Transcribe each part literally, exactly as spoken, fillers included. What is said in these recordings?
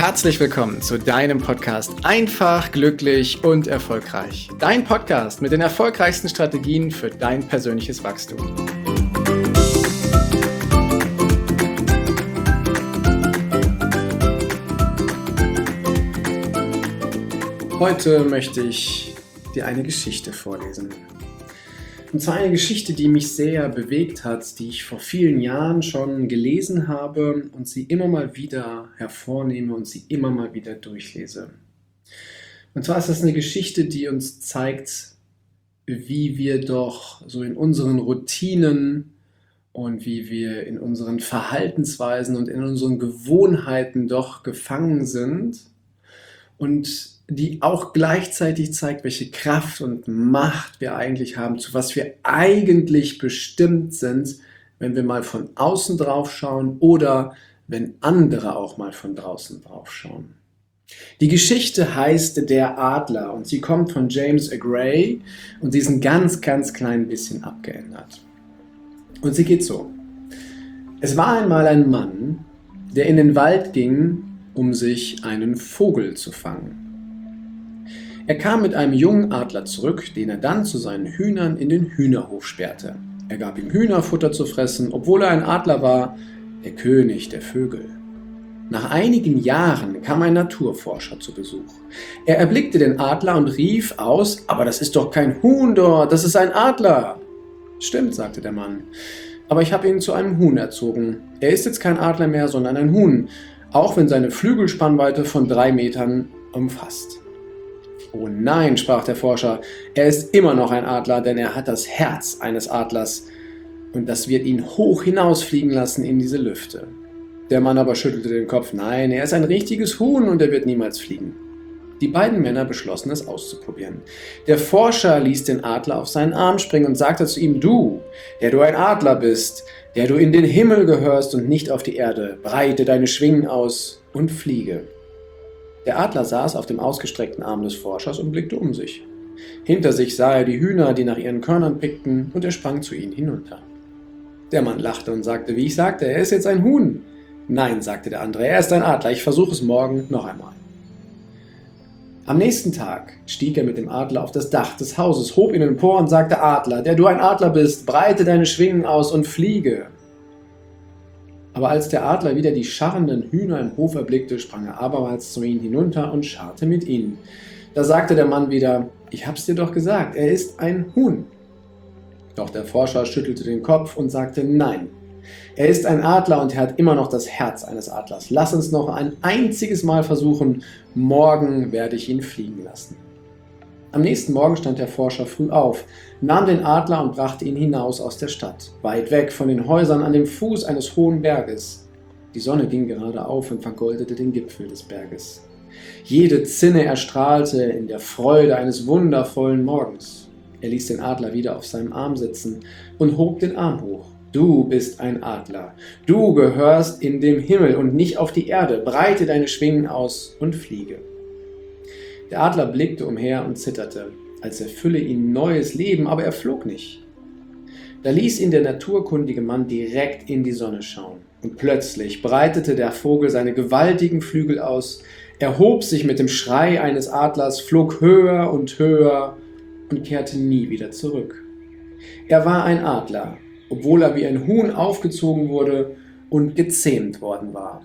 Herzlich willkommen zu deinem Podcast Einfach, glücklich und erfolgreich. Dein Podcast mit den erfolgreichsten Strategien für dein persönliches Wachstum. Heute möchte ich dir eine Geschichte vorlesen. Und zwar eine Geschichte, die mich sehr bewegt hat, die ich vor vielen Jahren schon gelesen habe und sie immer mal wieder hervornehme und sie immer mal wieder durchlese. Und zwar ist das eine Geschichte, die uns zeigt, wie wir doch so in unseren Routinen und wie wir in unseren Verhaltensweisen und in unseren Gewohnheiten doch gefangen sind und die auch gleichzeitig zeigt, welche Kraft und Macht wir eigentlich haben, zu was wir eigentlich bestimmt sind, wenn wir mal von außen drauf schauen oder wenn andere auch mal von draußen drauf schauen. Die Geschichte heißt Der Adler und sie kommt von James A. Gray und sie ist ein ganz, ganz klein bisschen abgeändert. Und sie geht so. Es war einmal ein Mann, der in den Wald ging, um sich einen Vogel zu fangen. Er kam mit einem jungen Adler zurück, den er dann zu seinen Hühnern in den Hühnerhof sperrte. Er gab ihm Hühnerfutter zu fressen, obwohl er ein Adler war, der König der Vögel. Nach einigen Jahren kam ein Naturforscher zu Besuch. Er erblickte den Adler und rief aus: „Aber das ist doch kein Huhn dort, das ist ein Adler!" „Stimmt", sagte der Mann, „aber ich habe ihn zu einem Huhn erzogen. Er ist jetzt kein Adler mehr, sondern ein Huhn, auch wenn seine Flügelspannweite von drei Metern umfasst." „Oh nein", sprach der Forscher, „er ist immer noch ein Adler, denn er hat das Herz eines Adlers und das wird ihn hoch hinausfliegen lassen in diese Lüfte." Der Mann aber schüttelte den Kopf: „Nein, er ist ein richtiges Huhn und er wird niemals fliegen." Die beiden Männer beschlossen, es auszuprobieren. Der Forscher ließ den Adler auf seinen Arm springen und sagte zu ihm: „Du, der du ein Adler bist, der du in den Himmel gehörst und nicht auf die Erde, breite deine Schwingen aus und fliege." Der Adler saß auf dem ausgestreckten Arm des Forschers und blickte um sich. Hinter sich sah er die Hühner, die nach ihren Körnern pickten, und er sprang zu ihnen hinunter. Der Mann lachte und sagte: „Wie ich sagte, er ist jetzt ein Huhn." „Nein", sagte der andere, „er ist ein Adler, ich versuche es morgen noch einmal." Am nächsten Tag stieg er mit dem Adler auf das Dach des Hauses, hob ihn empor und sagte: „Adler, der du ein Adler bist, breite deine Schwingen aus und fliege." Aber als der Adler wieder die scharrenden Hühner im Hof erblickte, sprang er abermals zu ihnen hinunter und scharrte mit ihnen. Da sagte der Mann wieder: „Ich hab's dir doch gesagt, er ist ein Huhn." Doch der Forscher schüttelte den Kopf und sagte: „Nein, er ist ein Adler und er hat immer noch das Herz eines Adlers. Lass uns noch ein einziges Mal versuchen, morgen werde ich ihn fliegen lassen." Am nächsten Morgen stand der Forscher früh auf, nahm den Adler und brachte ihn hinaus aus der Stadt, weit weg von den Häusern an dem Fuß eines hohen Berges. Die Sonne ging gerade auf und vergoldete den Gipfel des Berges. Jede Zinne erstrahlte in der Freude eines wundervollen Morgens. Er ließ den Adler wieder auf seinem Arm sitzen und hob den Arm hoch. „Du bist ein Adler. Du gehörst in dem Himmel und nicht auf die Erde. Breite deine Schwingen aus und fliege." Der Adler blickte umher und zitterte, als erfülle ihn neues Leben, aber er flog nicht. Da ließ ihn der naturkundige Mann direkt in die Sonne schauen. Und plötzlich breitete der Vogel seine gewaltigen Flügel aus, erhob sich mit dem Schrei eines Adlers, flog höher und höher und kehrte nie wieder zurück. Er war ein Adler, obwohl er wie ein Huhn aufgezogen wurde und gezähmt worden war.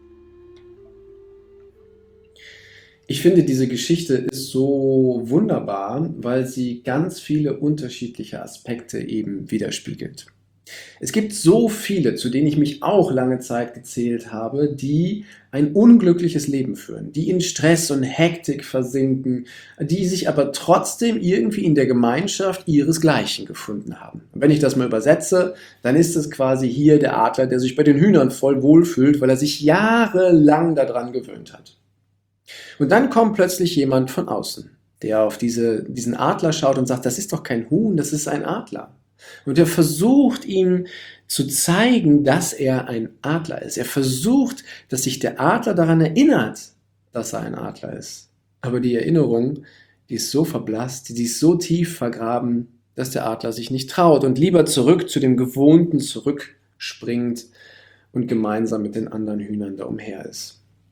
Ich finde, diese Geschichte ist so wunderbar, weil sie ganz viele unterschiedliche Aspekte eben widerspiegelt. Es gibt so viele, zu denen ich mich auch lange Zeit gezählt habe, die ein unglückliches Leben führen, die in Stress und Hektik versinken, die sich aber trotzdem irgendwie in der Gemeinschaft ihresgleichen gefunden haben. Und wenn ich das mal übersetze, dann ist es quasi hier der Adler, der sich bei den Hühnern voll wohlfühlt, weil er sich jahrelang daran gewöhnt hat. Und dann kommt plötzlich jemand von außen, der auf diese, diesen Adler schaut und sagt: „Das ist doch kein Huhn, das ist ein Adler." Und er versucht ihm zu zeigen, dass er ein Adler ist. Er versucht, dass sich der Adler daran erinnert, dass er ein Adler ist. Aber die Erinnerung, die ist so verblasst, die ist so tief vergraben, dass der Adler sich nicht traut und lieber zurück zu dem Gewohnten zurückspringt und gemeinsam mit den anderen Hühnern da umher ist.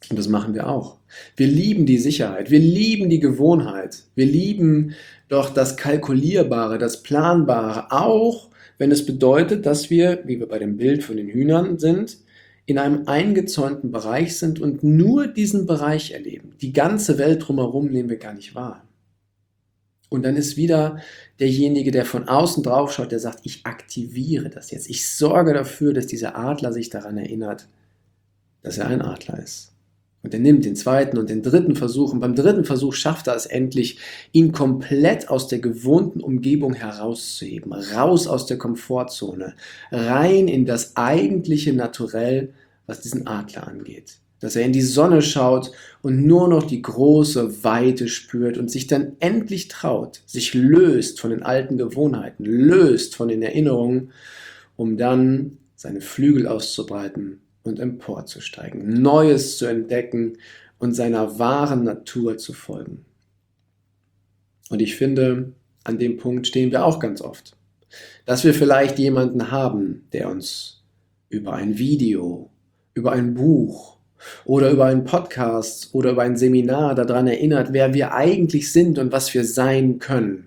Und das machen wir auch. Wir lieben die Sicherheit, wir lieben die Gewohnheit, wir lieben doch das Kalkulierbare, das Planbare, auch wenn es bedeutet, dass wir, wie wir bei dem Bild von den Hühnern sind, in einem eingezäunten Bereich sind und nur diesen Bereich erleben. Die ganze Welt drumherum nehmen wir gar nicht wahr. Und dann ist wieder derjenige, der von außen drauf schaut, der sagt, ich aktiviere das jetzt. Ich sorge dafür, dass dieser Adler sich daran erinnert, dass er ein Adler ist. Und er nimmt den zweiten und den dritten Versuch und beim dritten Versuch schafft er es endlich, ihn komplett aus der gewohnten Umgebung herauszuheben, raus aus der Komfortzone, rein in das eigentliche Naturell, was diesen Adler angeht. Dass er in die Sonne schaut und nur noch die große Weite spürt und sich dann endlich traut, sich löst von den alten Gewohnheiten, löst von den Erinnerungen, um dann seine Flügel auszubreiten und emporzusteigen, Neues zu entdecken und seiner wahren Natur zu folgen. Und ich finde, an dem Punkt stehen wir auch ganz oft, dass wir vielleicht jemanden haben, der uns über ein Video, über ein Buch oder über einen Podcast oder über ein Seminar daran erinnert, wer wir eigentlich sind und was wir sein können.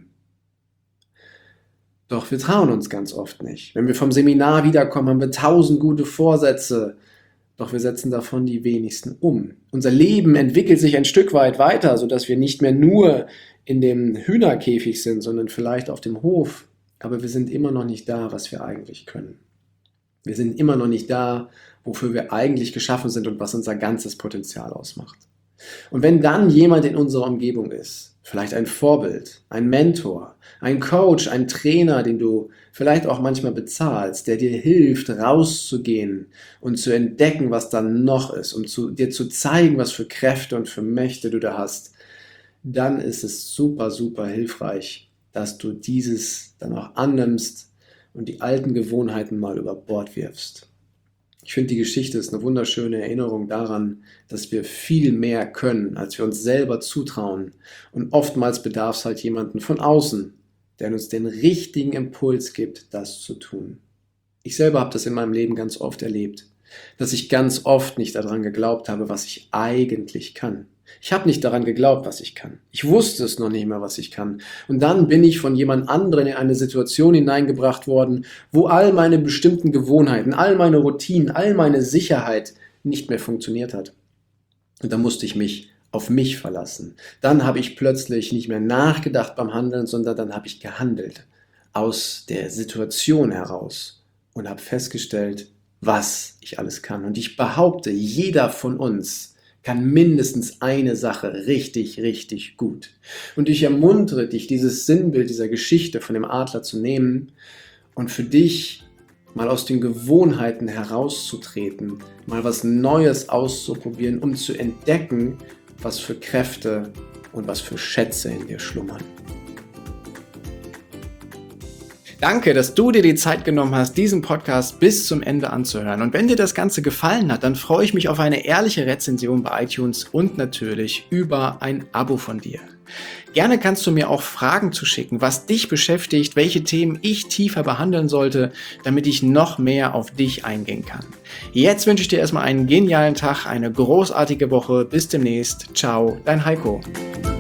Doch wir trauen uns ganz oft nicht. Wenn wir vom Seminar wiederkommen, haben wir tausend gute Vorsätze, doch wir setzen davon die wenigsten um. Unser Leben entwickelt sich ein Stück weit weiter, sodass wir nicht mehr nur in dem Hühnerkäfig sind, sondern vielleicht auf dem Hof. Aber wir sind immer noch nicht da, was wir eigentlich können. Wir sind immer noch nicht da, wofür wir eigentlich geschaffen sind und was unser ganzes Potenzial ausmacht. Und wenn dann jemand in unserer Umgebung ist, vielleicht ein Vorbild, ein Mentor, ein Coach, ein Trainer, den du vielleicht auch manchmal bezahlst, der dir hilft, rauszugehen und zu entdecken, was da noch ist, um zu, dir zu zeigen, was für Kräfte und für Mächte du da hast, dann ist es super, super hilfreich, dass du dieses dann auch annimmst und die alten Gewohnheiten mal über Bord wirfst. Ich finde, die Geschichte ist eine wunderschöne Erinnerung daran, dass wir viel mehr können, als wir uns selber zutrauen. Und oftmals bedarf es halt jemanden von außen, der uns den richtigen Impuls gibt, das zu tun. Ich selber habe das in meinem Leben ganz oft erlebt, dass ich ganz oft nicht daran geglaubt habe, was ich eigentlich kann. Ich habe nicht daran geglaubt, was ich kann. Ich wusste es noch nicht mehr, was ich kann. Und dann bin ich von jemand anderem in eine Situation hineingebracht worden, wo all meine bestimmten Gewohnheiten, all meine Routinen, all meine Sicherheit nicht mehr funktioniert hat. Und da musste ich mich auf mich verlassen. Dann habe ich plötzlich nicht mehr nachgedacht beim Handeln, sondern dann habe ich gehandelt aus der Situation heraus und habe festgestellt, was ich alles kann. Und ich behaupte, jeder von uns kann mindestens eine Sache richtig, richtig gut. Und ich ermuntere dich, dieses Sinnbild dieser Geschichte von dem Adler zu nehmen und für dich mal aus den Gewohnheiten herauszutreten, mal was Neues auszuprobieren, um zu entdecken, was für Kräfte und was für Schätze in dir schlummern. Danke, dass du dir die Zeit genommen hast, diesen Podcast bis zum Ende anzuhören. Und wenn dir das Ganze gefallen hat, dann freue ich mich auf eine ehrliche Rezension bei iTunes und natürlich über ein Abo von dir. Gerne kannst du mir auch Fragen zuschicken, was dich beschäftigt, welche Themen ich tiefer behandeln sollte, damit ich noch mehr auf dich eingehen kann. Jetzt wünsche ich dir erstmal einen genialen Tag, eine großartige Woche. Bis demnächst. Ciao, dein Heiko.